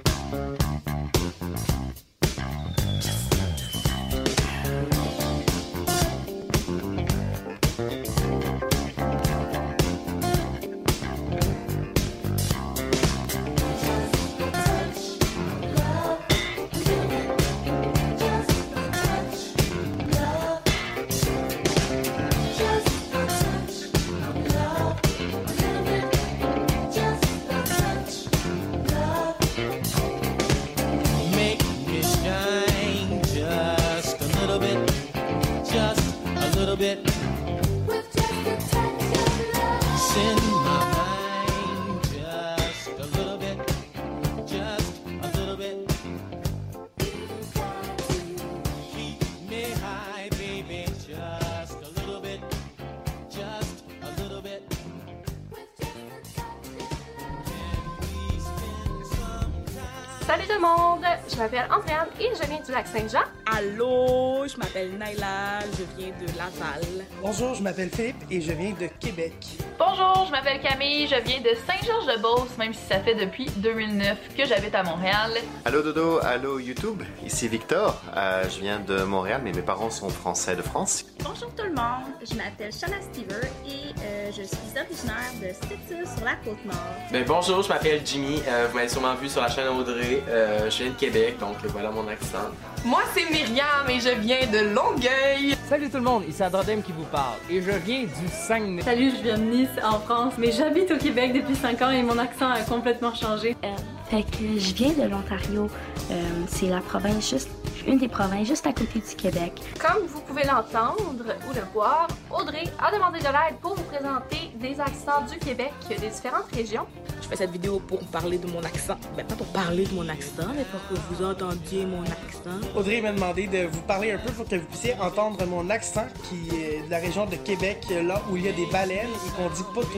Salut tout le monde, je m'appelle Andréane et je viens du Lac-Saint-Jean. Allô, je m'appelle Naila, je viens de Laval. Bonjour, je m'appelle Philippe et je viens de Québec. Bonjour, je m'appelle Camille, je viens de Saint-Georges-de-Beauce, même si ça fait depuis deux mille neuf que j'habite à Montréal. Allô Dodo, allô YouTube, ici Victor, euh, je viens de Montréal mais mes parents sont français de France. Bonjour tout le monde, je m'appelle Shana Stever et euh, je suis originaire de Sept-Îles sur la Côte-Nord. Ben, bonjour, je m'appelle Jimmy, euh, vous m'avez sûrement vu sur la chaîne Audrey, euh, je viens de Québec donc voilà mon accent. Moi c'est Myriam et je viens de Longueuil. Salut tout le monde, ici Adrodem qui vous parle et je viens du Saguenay. Salut, je viens de Nice en France, mais j'habite au Québec depuis cinq ans et mon accent a complètement changé. Euh, fait que je viens de l'Ontario, euh, c'est la province juste, une des provinces juste à côté du Québec. Comme vous pouvez l'entendre ou le voir, Audrey a demandé de l'aide pour vous présenter des accents du Québec des différentes régions. Je fais cette vidéo pour parler de mon accent. Ben, pas pour parler de mon accent, mais pour que vous entendiez mon accent. Audrey m'a demandé de vous parler un peu pour que vous puissiez entendre mon accent qui est de la région de Québec, là où il y a des baleines et qu'on dit poteau.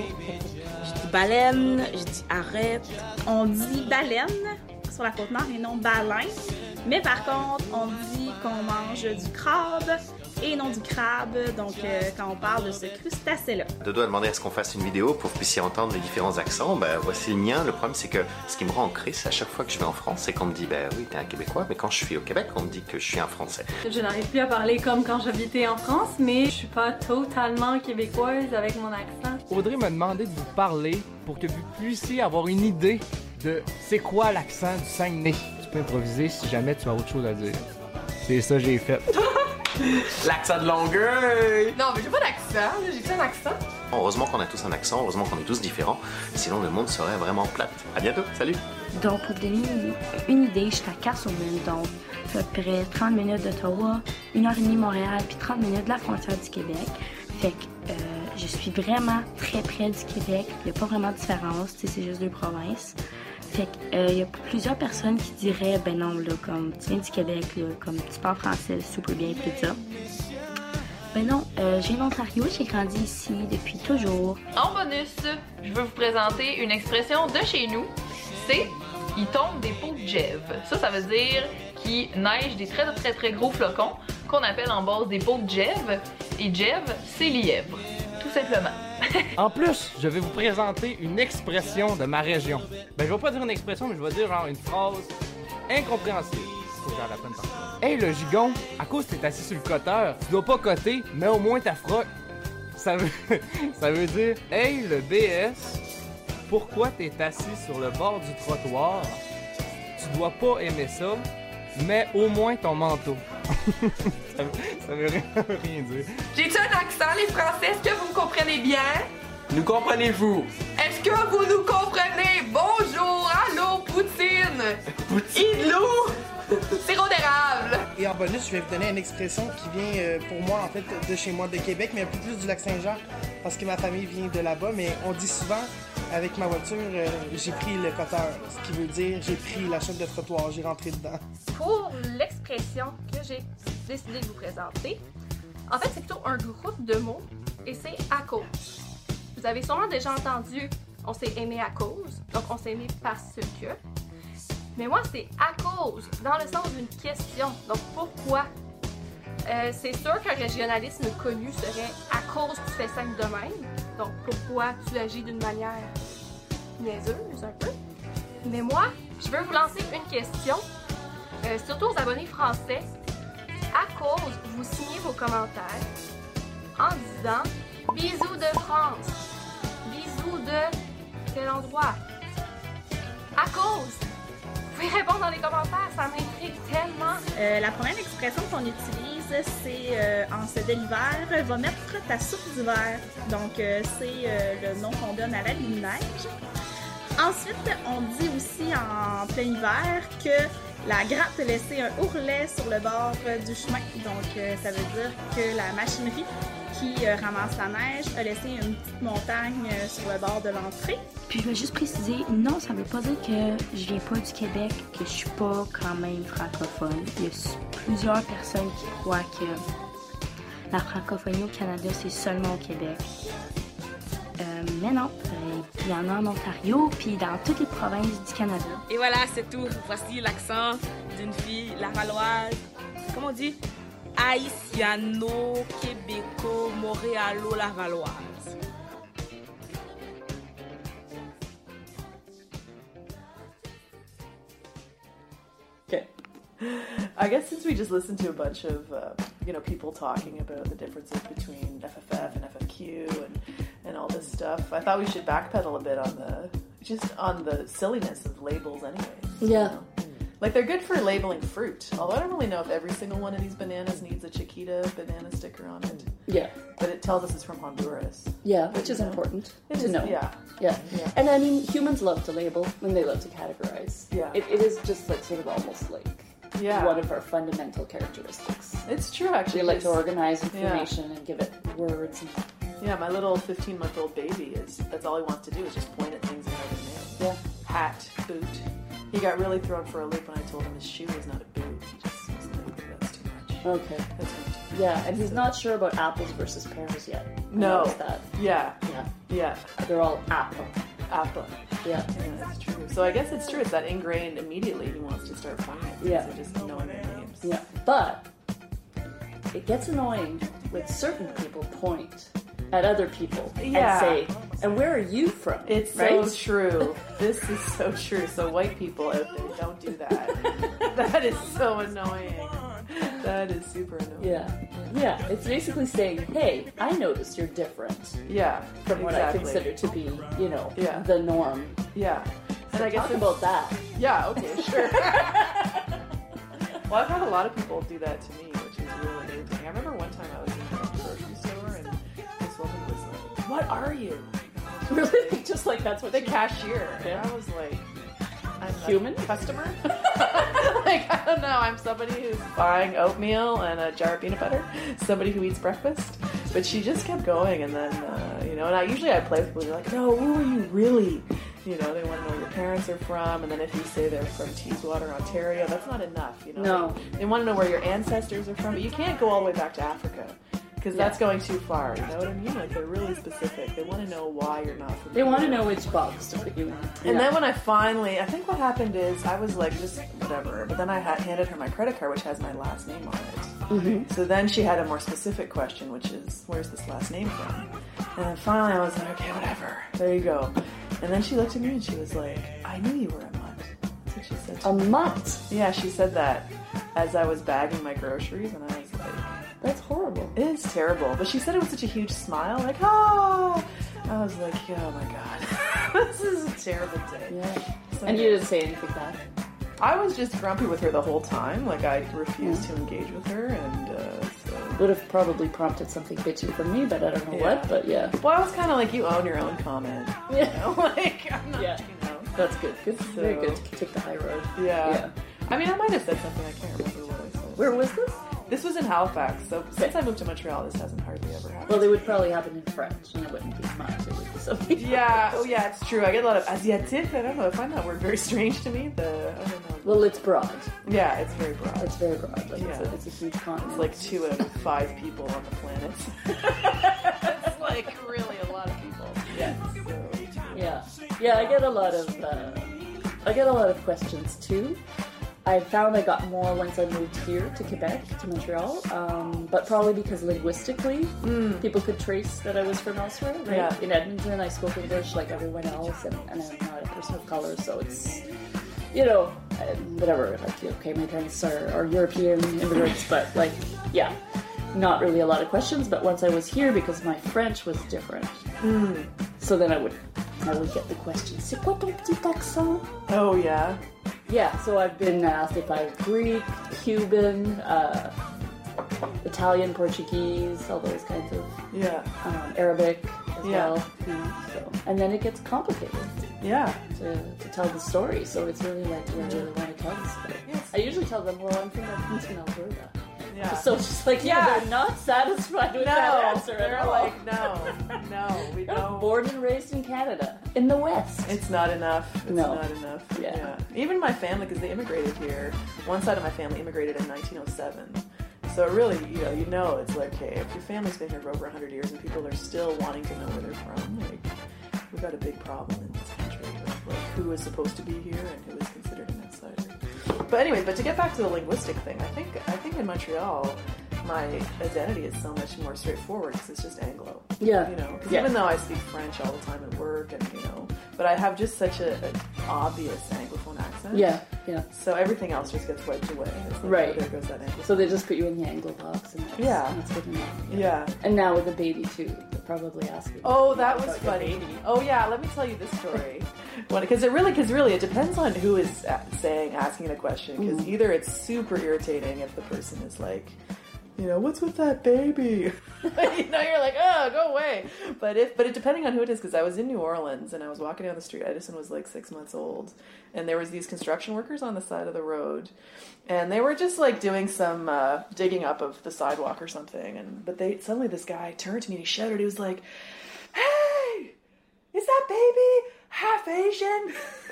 Je dis baleine, je dis arrête. On dit baleine sur la Côte-Nord et non baleine. Mais par contre, on dit qu'on mange du crabe et non du crabe, donc euh, quand on parle de ce crustacé-là. Dodo a demandé à ce qu'on fasse une vidéo pour que vous puissiez entendre les différents accents. Ben, voici le mien. Le problème, c'est que ce qui me rend en crise, à chaque fois que je vais en France, c'est qu'on me dit, ben oui, t'es un Québécois, mais quand je suis au Québec, on me dit que je suis un Français. Je n'arrive plus à parler comme quand j'habitais en France, mais je suis pas totalement québécoise avec mon accent. Audrey m'a demandé de vous parler pour que vous puissiez avoir une idée de c'est quoi l'accent du Saguenay. Tu peux improviser si jamais tu as autre chose à dire. C'est ça que j'ai fait. L'accent de Longueuil! Non, mais j'ai pas d'accent, j'ai plus un accent. Heureusement qu'on a tous un accent, heureusement qu'on est tous différents, sinon le monde serait vraiment plate. À bientôt, salut! Donc, pour donner une idée, je suis à Carson-Ville, donc à peu près trente minutes d'Ottawa, une heure et demie Montréal, puis trente minutes de la frontière du Québec. Fait que euh, je suis vraiment très près du Québec. Il n'y a pas vraiment de différence, c'est juste deux provinces. Fait qu'il euh, y a plusieurs personnes qui diraient, ben non, là, comme tu viens du Québec, là, comme tu parles français super bien, tout ça. Ben non, euh, j'ai l'Ontario, j'ai grandi ici depuis toujours. En bonus, je veux vous présenter une expression de chez nous, c'est « il tombe des pots de gève ». Ça, ça veut dire qu'il neige des très très très gros flocons qu'on appelle en base des pots de gève. Et gève, c'est lièvre, tout simplement. En plus, je vais vous présenter une expression de ma région. Ben, je vais pas dire une expression, mais je vais dire genre une phrase incompréhensible. Faut que j'en apprenne par cœur. Hey, le gigon, à cause que t'es assis sur le coteur, tu dois pas coter, mais au moins ta froc. Ça veut, ça veut dire, hey, le B S, pourquoi t'es assis sur le bord du trottoir? Tu dois pas aimer ça, mais au moins ton manteau. ça, veut, ça veut rien, rien dire. J'ai-tu un accent, les Français? Est-ce que vous me comprenez bien? Nous comprenez-vous? Est-ce que vous nous comprenez? Bonjour, allô, Poutine! Poutine? Igloo! Sirop d'érable! Et en bonus, je vais vous donner une expression qui vient euh, pour moi, en fait, de chez moi, de Québec, mais un peu plus du Lac-Saint-Jean, parce que ma famille vient de là-bas, mais on dit souvent, avec ma voiture, euh, j'ai pris le coteur, ce qui veut dire j'ai pris la chaîne de trottoir, j'ai rentré dedans. Pour l'expression que j'ai décidé de vous présenter, en fait, c'est plutôt un groupe de mots, et c'est à cause. Vous avez sûrement déjà entendu « on s'est aimé à cause », donc on s'est aimé parce que. Mais moi, c'est à cause, dans le sens d'une question. Donc, pourquoi? Euh, c'est sûr qu'un régionalisme connu serait à cause tu fais simple de même. Donc, pourquoi tu agis d'une manière niaiseuse, un peu. Mais moi, je veux vous lancer une question, euh, surtout aux abonnés français. À cause, vous signez vos commentaires en disant « Bisous de France »,« Bisous de quel endroit ?» À cause! Vous pouvez répondre dans les commentaires, ça m'intrigue tellement. Euh, la première expression qu'on utilise, c'est euh, en ce de l'hiver, va mettre ta soupe d'hiver. Donc, euh, c'est euh, le nom qu'on donne à la neige. Ensuite, on dit aussi en plein hiver que la grappe a laissé un ourlet sur le bord euh, du chemin. Donc, euh, ça veut dire que la machinerie qui euh, ramasse la neige a laissé une petite montagne euh, sur le bord de l'entrée. Puis je vais juste préciser, non, ça veut pas dire que je viens pas du Québec, que je suis pas quand même francophone. Il y a plusieurs personnes qui croient que la francophonie au Canada, c'est seulement au Québec. Euh, mais non, euh, il y en a en Ontario, puis dans toutes les provinces du Canada. Et voilà, c'est tout. Voici l'accent d'une fille lavalloise. Comment on dit? Haïtiano, Québéco, Montréalo, lavalloise. Okay. I guess since we just listened to a bunch of, uh, you know, people talking about the differences between F F F and F F Q and, and all this stuff, I thought we should backpedal a bit on the, just on the silliness of labels anyways. Yeah. You know? Like, they're good for labeling fruit, although I don't really know if every single one of these bananas needs a Chiquita banana sticker on it. Yeah. But it tells us it's from Honduras. Yeah, which is important It to is, know. yeah. yeah. Yeah. And I mean, humans love to label and they love to categorize. Yeah. It, it is just like sort of almost like Yeah. one of our fundamental characteristics. It's true, actually. We like to It's- organize yeah. information and give it words. And, Yeah, my little fifteen-month-old baby is, that's all he wants to do is just point at things and have his name. Yeah. Hat, boot. He got really thrown for a loop when I told him his shoe was not a boot. He just was like, that's too much. okay. That's too much. Yeah, and he's not sure about apples versus pears yet. I No. noticed that. Yeah. Yeah. Yeah. They're all apple. Apple. Yeah. Yeah, that's true. So I guess it's true. It's that ingrained immediately he wants to start pointing at things Yeah. and just knowing their names. Yeah. But it gets annoying when certain people point at other people Yeah. and say, and where are you from? It's right? so true. This is so true. So white people out there, don't do that. That is so annoying. That is super annoying. Yeah. Yeah. It's basically saying, hey, I notice you're different. Yeah. From what exactly. I consider to be, you know, Yeah. the norm. Yeah. So I guess it's- about that. Yeah, okay, sure. Well, I've had a lot of people do that to me, which is really irritating. I remember one time I was in a grocery store and this woman was like, "What are you?" Really? Just like that's what the she- cashier. Yeah. And I was like, I'm a Human? customer. Like, I don't know. I'm somebody who's buying oatmeal and a jar of peanut butter. Somebody who eats breakfast. But she just kept going, and then uh, you know. And I usually I play with people. They're like, "No, who are you really?" You know, they want to know where your parents are from, and then if you say they're from Teeswater, Ontario, that's not enough. You know, No. they, they want to know where your ancestors are from, but you can't go all the way back to Africa. Because Yeah. that's going too far, you know what I mean? Like, they're really specific. They want to know why you're not from They want to here. know which box to put you in. And then when I finally, I think what happened is I was like, just whatever. But then I had handed her my credit card, which has my last name on it. Mhm. So then she had a more specific question, which is, where's this last name from? And then finally I was like, okay, whatever. There you go. And then she looked at me and she was like, I knew you were a mutt. That's what she said to A me. mutt? Yeah, she said that as I was bagging my groceries, and I was like, that's horrible. It is terrible. But she said it with such a huge smile, like, ah! I was like, oh my god. This is a terrible day. Yeah. So, And you didn't say anything back? I was just grumpy with her the whole time. Like, I refused to engage with her, and uh, so... Would have probably prompted something bitchy from me, but I don't know Yeah. what, but yeah. Well, I was kind of like, you own your own comment. You know? Like, I'm not, Yeah. you know. That's good. Good. So- Very good to take the high road. Yeah. Yeah. I mean, I might have said something. I can't remember what I said. Where was this? This was in Halifax. So since I moved to Montreal, this hasn't hardly ever happened. Well, they would probably happen in French, and it wouldn't be much. It would be something. Yeah. Oh, yeah. It's true. I get a lot of asiatique. I don't know. I find that word very strange to me. The I don't know. Well, it's broad. Yeah, it's very broad. It's very broad. Like Yeah. it's, a, it's a huge continent. It's like two out of five people on the planet. It's like really a lot of people. Yeah. So, Yeah, yeah. I get a lot of, uh, I get a lot of questions too. I found I got more once I moved here to Quebec, to Montreal, um, but probably because linguistically, people could trace that I was from elsewhere. Right? Yeah. In Edmonton, I spoke English like everyone else, and, and I'm not a person of color, so it's, you know, uh, whatever. Like, okay, my parents are, are European immigrants, but like, yeah, not really a lot of questions. But once I was here, because my French was different, Mm. so then I would, I would get the question, c'est quoi ton petit accent? Oh, yeah. Yeah, so I've been asked if I'm Greek, Cuban, uh, Italian, Portuguese, all those kinds of, Yeah. um, Arabic as Yeah. well. You know, so. And then it gets complicated Yeah. to, to tell the story, so it's really like, do I really want to tell the story? I usually tell them, well, I'm from Edmonton, Alberta. Yeah. So it's just like, yeah, Yeah. they're not satisfied with No, that answer they're at all. like, no, no, we don't. Born and raised in Canada, in the West. It's not enough. It's No. not enough. Yeah. Even my family, because they immigrated here, one side of my family immigrated in nineteen oh seven. So really, you know, you know, it's like, hey, if your family's been here for over one hundred years and people are still wanting to know where they're from, like, we've got a big problem in this country with, like, who is supposed to be here and who is considered an outsider. But anyway, but to get back to the linguistic thing, I think, I think in Montreal, my identity is so much more straightforward because it's just Anglo. Yeah. You know, because Yeah. even though I speak French all the time at work and, you know, but I have just such a, an obvious Anglophone accent. Yeah, yeah. So everything else just gets wiped away. It's like, Right. oh, there goes that Anglophone. So they just put you in the Anglo box, and that's, Yeah. that's good enough. Yeah. And now with the baby too, they're probably asking. Oh, that was about your funny. baby. Oh, yeah. Let me tell you this story. Because it really, because really, it depends on who is a- saying, asking the question. Because Mhm. either it's super irritating if the person is like, you know, what's with that baby? You know, you're like, oh, go away. But if, but it depending on who it is, because I was in New Orleans and I was walking down the street. Edison was like six months old, and there was these construction workers on the side of the road, and they were just like doing some uh, digging up of the sidewalk or something. And but they suddenly this guy turned to me and he shouted. He was like, "Hey, is that baby half Asian?"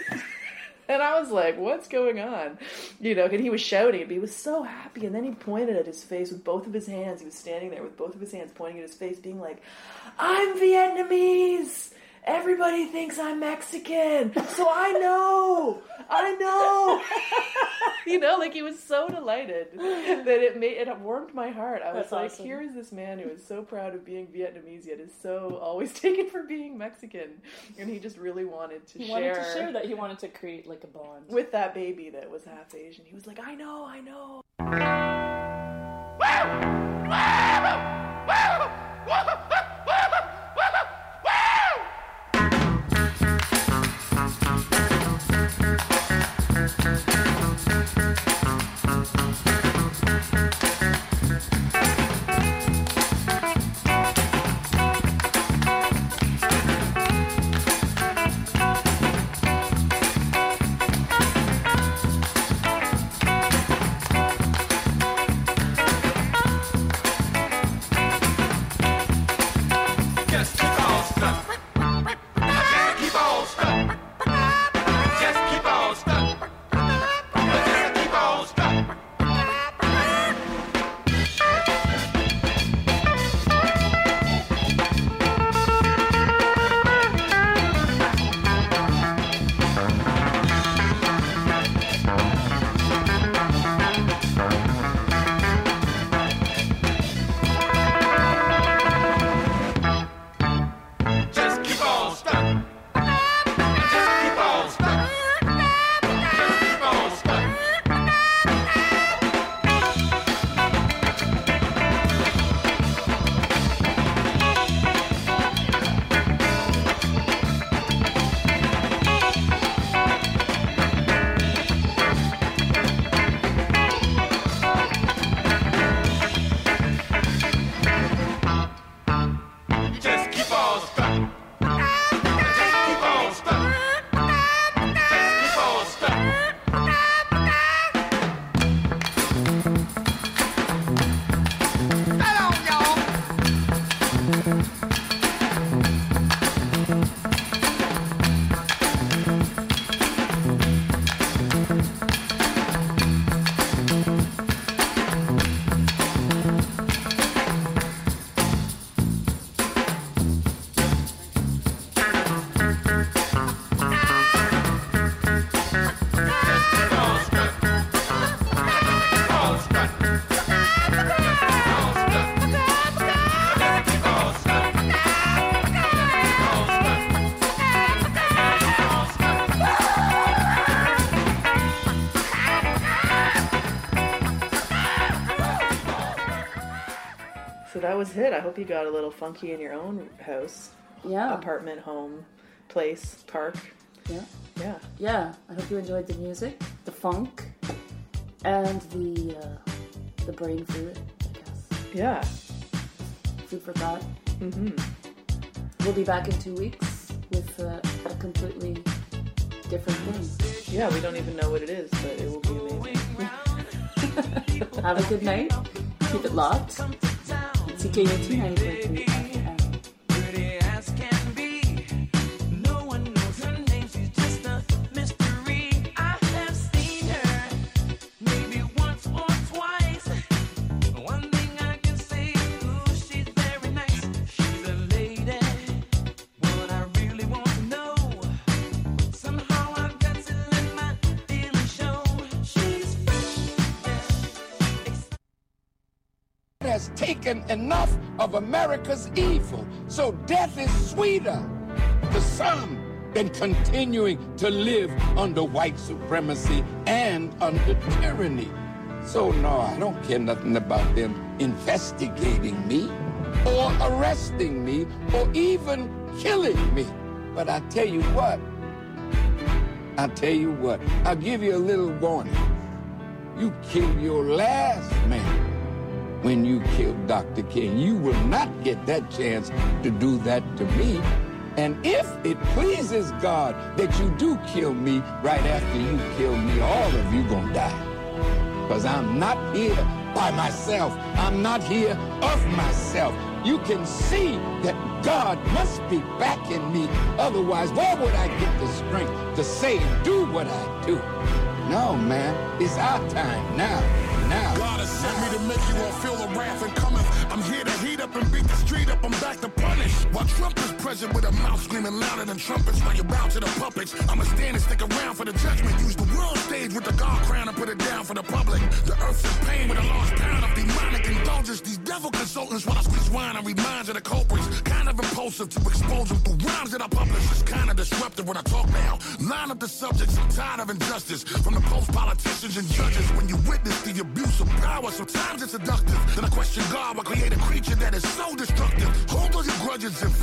And I was like, what's going on? You know, and he was shouting, but he was so happy. And then he pointed at his face with both of his hands. He was standing there with both of his hands pointing at his face, being like, I'm Vietnamese. Everybody thinks I'm Mexican. So I know. I know. You know, like he was so delighted that it made it warmed my heart. I was That's like, awesome. here is this man who is so proud of being Vietnamese yet is so always taken for being Mexican. And he just really wanted to He share wanted to share that. He wanted to create like a bond. with that baby that was half Asian. He was like, I know, I know. That was it. I hope you got a little funky in your own house. Yeah. Apartment, home, place, park. Yeah. Yeah. Yeah. I hope you enjoyed the music, the funk, and the uh, the brain food, I guess. Yeah. Food for thought. Mm-hmm. We'll be back in two weeks with uh, a completely different thing. Yeah, we don't even know what it is, but it will be amazing. Have a good night. Keep it locked. C K U T ninety point three. Has taken enough of America's evil, so death is sweeter to some than continuing to live under white supremacy and under tyranny. So no, I don't care nothing about them investigating me or arresting me or even killing me. But I tell you what, I tell you what, I'll give you a little warning. You kill your last man when you killed Doctor King. You will not get that chance to do that to me. And if it pleases God that you do kill me right after you kill me, all of you gonna die. Because I'm not here by myself. I'm not here of myself. You can see that God must be backing me. Otherwise, where would I get the strength to say and do what I do? No, man, it's our time now. Now. God has sent me to make you all feel the wrath and cometh. I'm here to heat up and beat the street up. I'm back to punish. While Trump is present with a mouth screaming louder than trumpets, while you bow to the puppets, I'ma stand and stick around for the judgment. Use the world stage with the God crown and put it down for the public. The earth's in pain with a lost pound of demonic indulgence. These devil consultants while I squeeze wine and reminds of the culprits. Kind of impulsive to expose them through rhymes that I publish. It's kind of disruptive when I talk now. Line up the subjects. I'm tired of injustice from the post politicians and judges. When you witness the abuse of power, sometimes it's seductive. Then I question God, why create a creature that is so destructive. Hold all your grudges and